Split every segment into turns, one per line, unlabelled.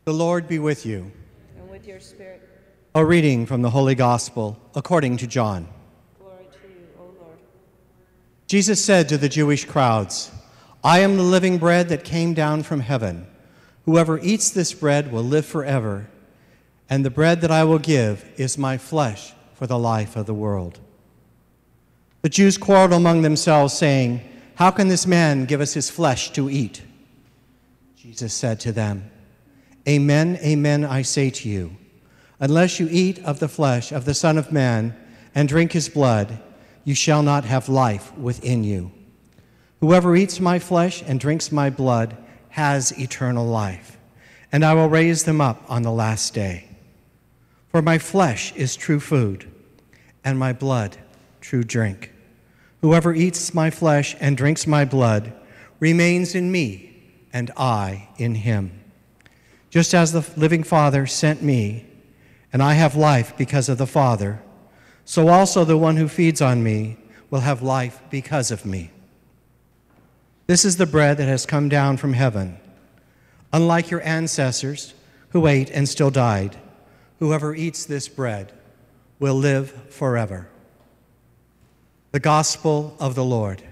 The Lord be with you.
And with your spirit.
A reading from the Holy Gospel according to John.
Glory to you, O Lord.
Jesus said to the Jewish crowds, "I am the living bread that came down from heaven. Whoever eats this bread will live forever, and the bread that I will give is my flesh for the life of the world." The Jews quarreled among themselves, saying, "How can this man give us his flesh to eat?" Jesus said to them, "Amen, amen, I say to you, unless you eat of the flesh of the Son of Man and drink his blood, you shall not have life within you. Whoever eats my flesh and drinks my blood has eternal life, and I will raise them up on the last day. For my flesh is true food, and my blood true drink. Whoever eats my flesh and drinks my blood remains in me, and I in him. Just as the living Father sent me, and I have life because of the Father, so also the one who feeds on me will have life because of me. This is the bread that has come down from heaven. Unlike your ancestors who ate and still died, whoever eats this bread will live forever." The Gospel of the Lord.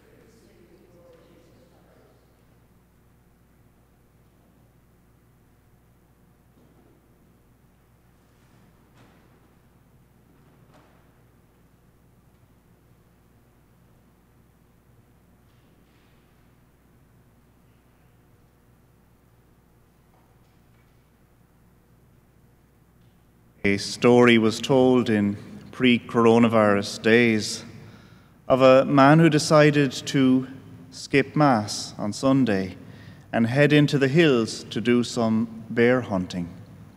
A story was told in pre-coronavirus days of a man who decided to skip Mass on Sunday and head into the hills to do some bear hunting.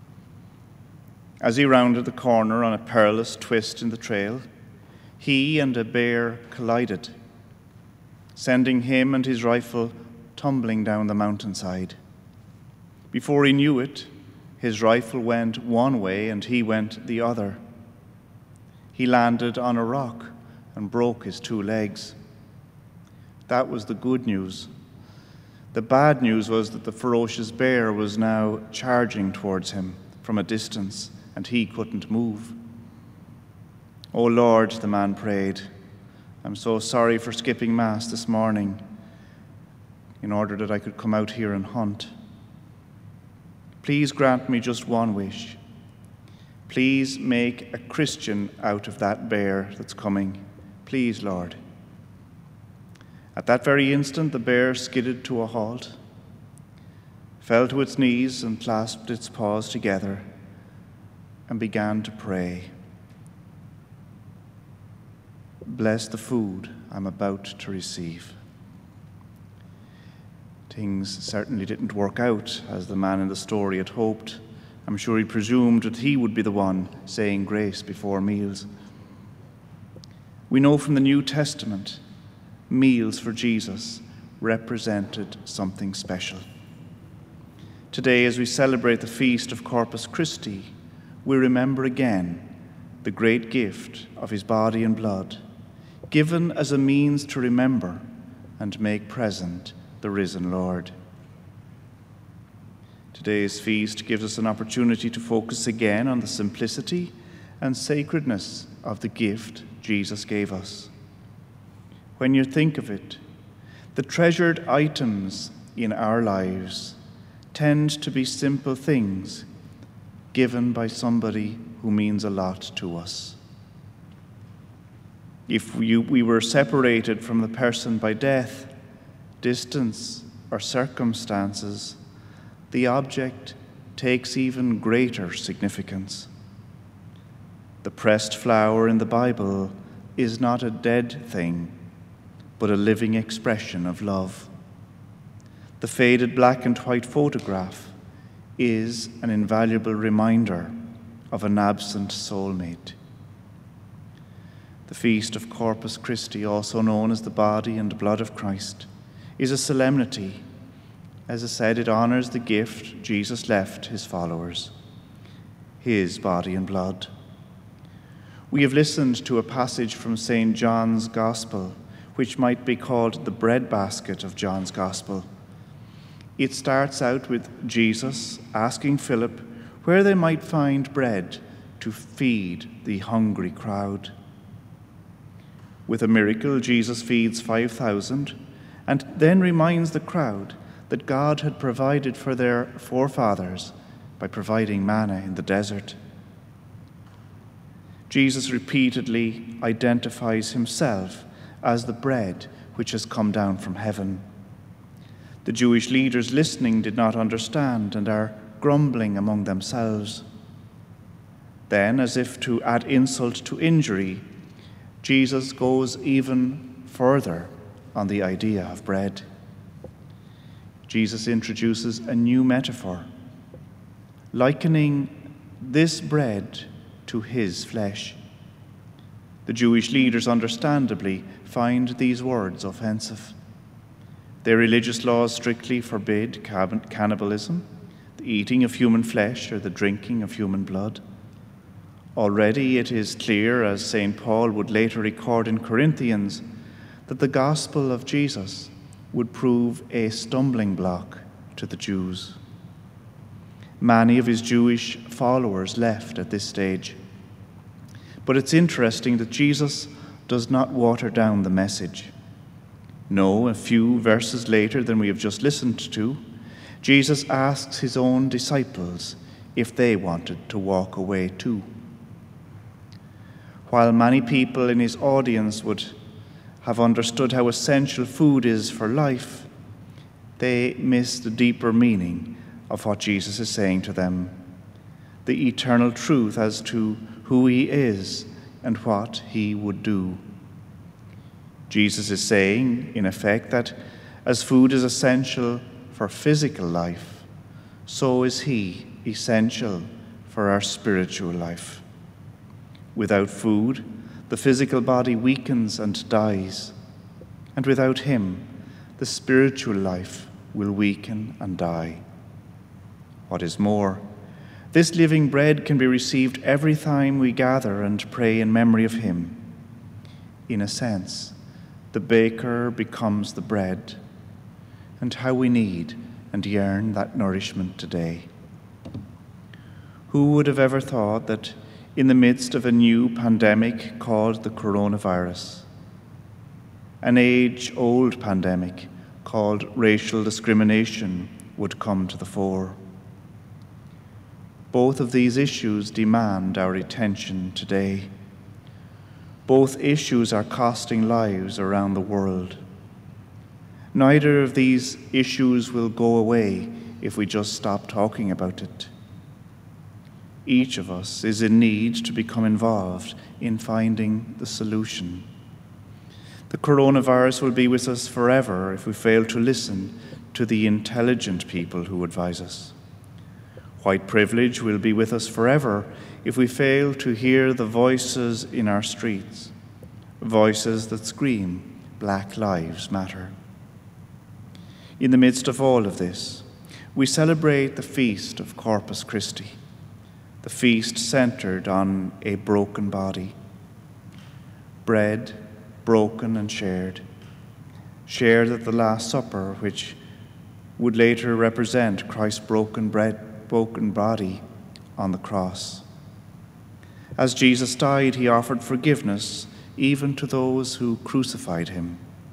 As he rounded the corner on a perilous twist in the trail, he and a bear collided, sending him and his rifle tumbling down the mountainside. Before he knew it, his rifle went one way and he went the other. He landed on a rock and broke his 2 legs. That was the good news. The bad news was that the ferocious bear was now charging towards him from a distance, and he couldn't move. "Oh Lord," the man prayed, "I'm so sorry for skipping Mass this morning in order that I could come out here and hunt. Please grant me just one wish. Please make a Christian out of that bear that's coming. Please, Lord." At that very instant, the bear skidded to a halt, fell to its knees and clasped its paws together and began to pray. "Bless the food I'm about to receive." Things certainly didn't work out as the man in the story had hoped. I'm sure he presumed that he would be the one saying grace before meals. We know from the New Testament, meals for Jesus represented something special. Today, as we celebrate the feast of Corpus Christi, we remember again the great gift of his body and blood, given as a means to remember and make present the risen Lord. Today's feast gives us an opportunity to focus again on the simplicity and sacredness of the gift Jesus gave us. When you think of it, the treasured items in our lives tend to be simple things given by somebody who means a lot to us. If we were separated from the person by death, distance, or circumstances, the object takes even greater significance. The pressed flower in the Bible is not a dead thing, but a living expression of love. The faded black and white photograph is an invaluable reminder of an absent soulmate. The Feast of Corpus Christi, also known as the body and blood of Christ, is a solemnity. As I said, it honors the gift Jesus left his followers, his body and blood. We have listened to a passage from St. John's Gospel, which might be called the breadbasket of John's Gospel. It starts out with Jesus asking Philip where they might find bread to feed the hungry crowd. With a miracle, Jesus feeds 5,000 and then reminds the crowd that God had provided for their forefathers by providing manna in the desert. Jesus repeatedly identifies himself as the bread which has come down from heaven. The Jewish leaders listening did not understand and are grumbling among themselves. Then, as if to add insult to injury, Jesus goes even further on the idea of bread. Jesus introduces a new metaphor, likening this bread to his flesh. The Jewish leaders understandably find these words offensive. Their religious laws strictly forbid cannibalism, the eating of human flesh or the drinking of human blood. Already it is clear, as St. Paul would later record in Corinthians, that the gospel of Jesus would prove a stumbling block to the Jews. Many of his Jewish followers left at this stage. But it's interesting that Jesus does not water down the message. No, a few verses later than we have just listened to, Jesus asks his own disciples if they wanted to walk away too. While many people in his audience would have understood how essential food is for life, they miss the deeper meaning of what Jesus is saying to them, the eternal truth as to who he is and what he would do. Jesus is saying, in effect, that as food is essential for physical life, so is he essential for our spiritual life. Without food, the physical body weakens and dies, and without him, the spiritual life will weaken and die. What is more, this living bread can be received every time we gather and pray in memory of him. In a sense, the baker becomes the bread, and how we need and yearn that nourishment today. Who would have ever thought that in the midst of a new pandemic called the coronavirus, an age-old pandemic called racial discrimination would come to the fore? Both of these issues demand our attention today. Both issues are costing lives around the world. Neither of these issues will go away if we just stop talking about it. Each of us is in need to become involved in finding the solution. The coronavirus will be with us forever if we fail to listen to the intelligent people who advise us. White privilege will be with us forever if we fail to hear the voices in our streets, voices that scream, "Black Lives Matter." In the midst of all of this, we celebrate the feast of Corpus Christi, the feast centered on a broken body. Bread broken and shared at the Last Supper, which would later represent Christ's broken body on the cross. As Jesus died, he offered forgiveness even to those who crucified him.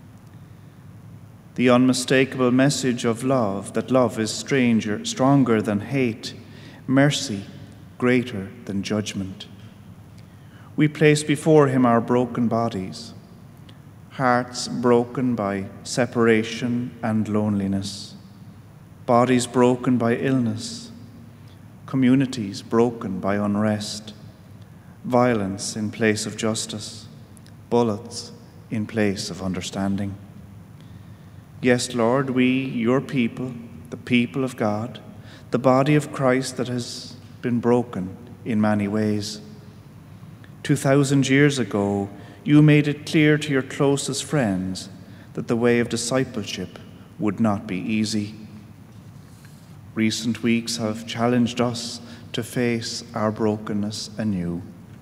The unmistakable message of love, that love is stronger than hate, mercy greater than judgment. We place before him our broken bodies, hearts broken by separation and loneliness, bodies broken by illness, communities broken by unrest, violence in place of justice, bullets in place of understanding. Yes, Lord, we, your people, the people of God, the body of Christ that has been broken in many ways. 2,000 years ago, you made it clear to your closest friends that the way of discipleship would not be easy. Recent weeks have challenged us to face our brokenness anew.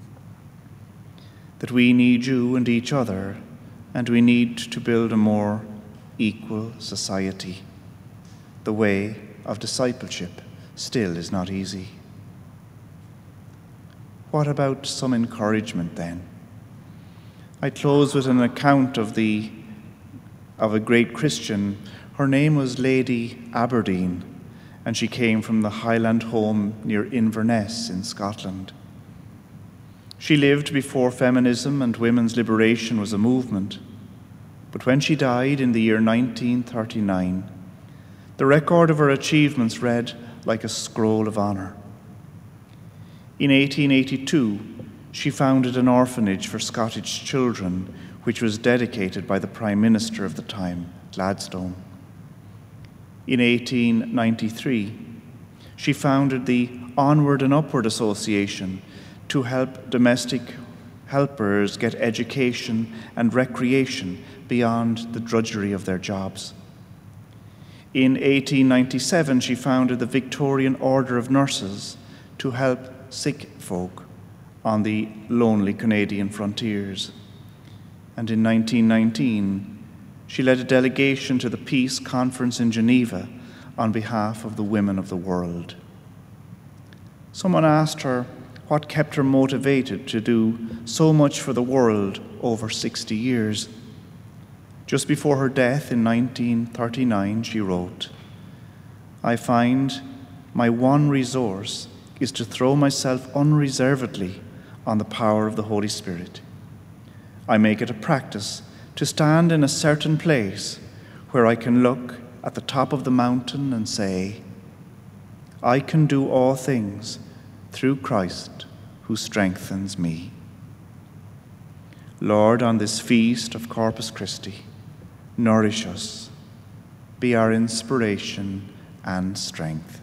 That we need you and each other, and we need to build a more equal society. the way of discipleship still is not easy. What about some encouragement then? I close with an account of a great Christian. Her name was Lady Aberdeen, and she came from the Highland home near Inverness in Scotland. She lived before feminism and women's liberation was a movement, but when she died in the year 1939, the record of her achievements read like a scroll of honour. In 1882, she founded an orphanage for Scottish children, which was dedicated by the Prime Minister of the time, Gladstone. In 1893, she founded the Onward and Upward Association to help domestic helpers get education and recreation beyond the drudgery of their jobs. In 1897, she founded the Victorian Order of Nurses to help sick folk on the lonely Canadian frontiers. And in 1919, she led a delegation to the Peace Conference in Geneva on behalf of the women of the world. Someone asked her what kept her motivated to do so much for the world over 60 years. Just before her death in 1939, she wrote, "I find my one resource is to throw myself unreservedly on the power of the Holy Spirit. I make it a practice to stand in a certain place where I can look at the top of the mountain and say, 'I can do all things through Christ who strengthens me.' Lord, on this feast of Corpus Christi, nourish us, be our inspiration and strength.